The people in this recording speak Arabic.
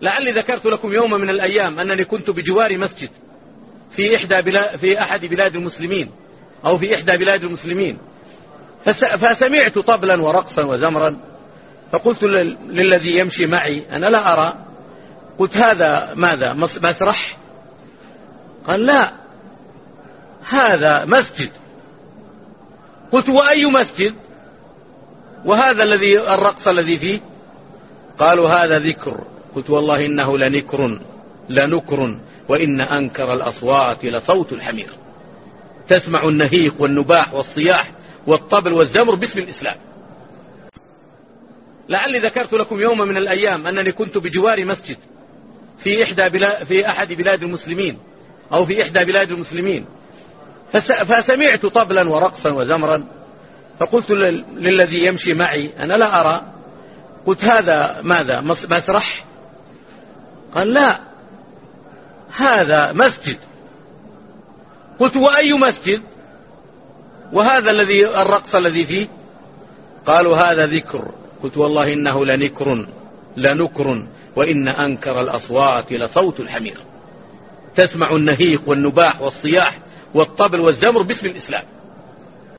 لعلي ذكرت لكم يوم من الأيام أنني كنت بجوار مسجد في أحد بلاد المسلمين أو في إحدى بلاد المسلمين، فسمعت طبلا ورقصا وزمرا، فقلت للذي يمشي معي أنا لا أرى، قلت هذا ماذا مسرح؟ قال لا هذا مسجد. قلت وأي مسجد؟ وهذا الرقص الذي فيه؟ قالوا هذا ذكر. قلت والله إنه لنكر وإن أنكر الأصوات لصوت الحمير. تسمع النهيق والنباح والصياح والطبل والزمر باسم الإسلام. لعلي ذكرت لكم يوم من الأيام أنني كنت بجوار مسجد في أحد بلاد المسلمين أو في إحدى بلاد المسلمين، فسمعت طبلا ورقصا وزمرا، فقلت للذي يمشي معي أنا لا أرى، قلت هذا ماذا مسرح؟ قال لا هذا مسجد. قلت وأي مسجد؟ وهذا الرقص الذي فيه؟ قالوا هذا ذكر. قلت والله إنه لنكر وإن أنكر الأصوات لصوت الحمير. تسمع النهيق والنباح والصياح والطبل والزمر باسم الإسلام.